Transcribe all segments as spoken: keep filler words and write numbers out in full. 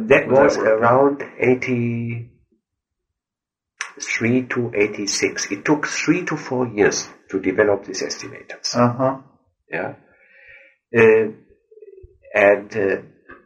that was that work? around eighty-three to eighty-six. It took three to four years to develop these estimators. Uh-huh. Yeah. Uh, and uh,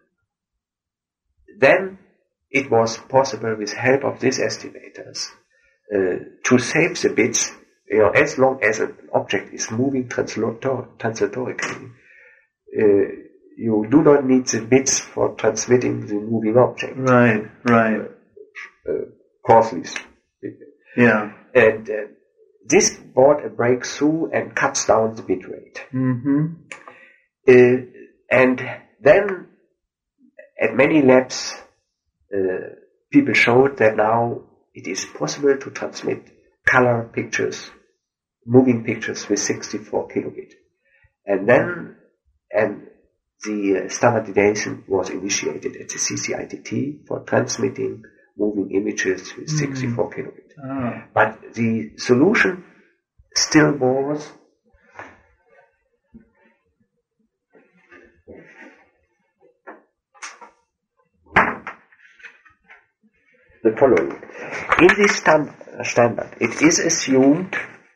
then it was possible with help of these estimators uh, to save the bits, you know, as long as an object is moving translator- translatorically. Uh, you do not need the bits for transmitting the moving object. Right, right. Uh, uh, coarsely speaking. Yeah. And uh, this brought a breakthrough and cuts down the bit rate. Mm-hmm. Uh, and then at many labs, uh, people showed that now it is possible to transmit color pictures, moving pictures with sixty-four kilobit. And then, and the uh, standardization was initiated at the C C I T T for transmitting moving images with sixty-four mm. kilobit. Ah. But the solution still was the following. In this stand, standard, it is assumed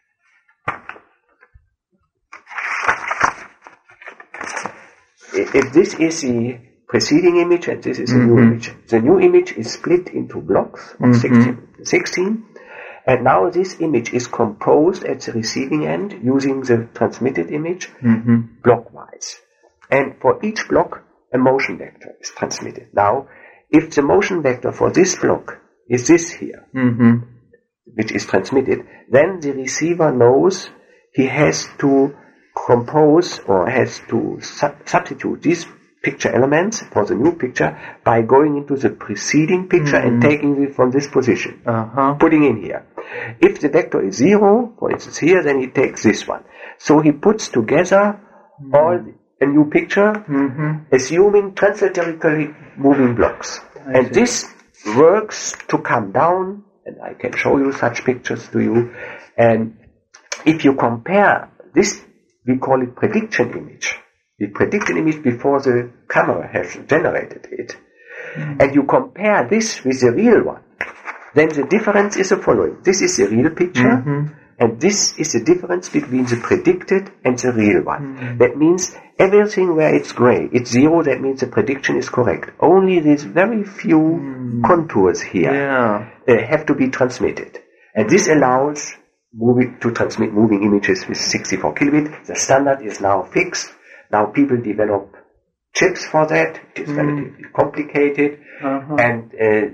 if this is the preceding image and this is a mm-hmm. new image, the new image is split into blocks of mm-hmm. sixteen, sixteen, and now this image is composed at the receiving end using the transmitted image mm-hmm. blockwise. And for each block, a motion vector is transmitted. Now, if the motion vector for this block is this here, mm-hmm. which is transmitted, then the receiver knows he has to compose or has to su- substitute these picture elements for the new picture by going into the preceding picture mm-hmm. and taking it from this position, uh-huh. putting in here. If the vector is zero, for instance here, then he takes this one. So he puts together mm-hmm. all a new picture, mm-hmm. assuming translatorically moving blocks. I and see. This works to come down, and I can show you such pictures to you. And if you compare this, we call it prediction image. We predict an image before the camera has generated it. Mm-hmm. And you compare this with the real one. Then the difference is the following. This is the real picture, mm-hmm. and this is the difference between the predicted and the real one. Mm-hmm. That means everything where it's gray, it's zero, that means the prediction is correct. Only these very few mm-hmm. contours here yeah. uh, have to be transmitted. And this allows moving, to transmit moving images with sixty-four kilobit. The standard is now fixed. Now people develop chips for that. It is mm. relatively complicated. Uh-huh. And uh,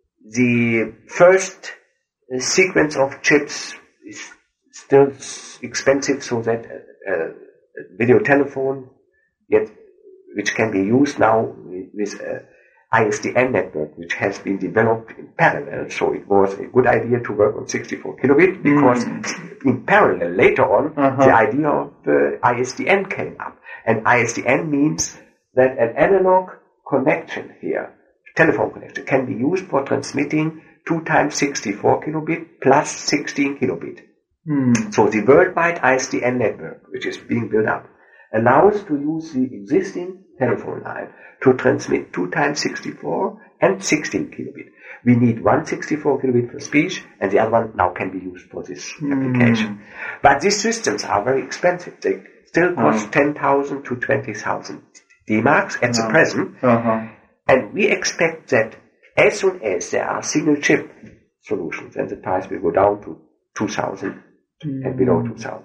the first uh, sequence of chips is still expensive, so that uh, uh, a video telephone, yet, which can be used now with, with uh, I S D N network, which has been developed in parallel. So it was a good idea to work on sixty-four kilobit because mm. in parallel later on uh-huh. the idea of uh, I S D N came up. And I S D N means that an analog connection here, telephone connection, can be used for transmitting two times sixty-four kilobit plus sixteen kilobit. Mm. So the worldwide I S D N network, which is being built up, allows to use the existing telephone line to transmit two times sixty-four and sixteen kilobit. We need one sixty-four kilobit for speech, and the other one now can be used for this mm. application. But these systems are very expensive. They still cost oh. ten thousand to twenty thousand D marks at oh. the present. Uh-huh. And we expect that as soon as there are single chip solutions, then the price will go down to two thousand mm. and below two thousand.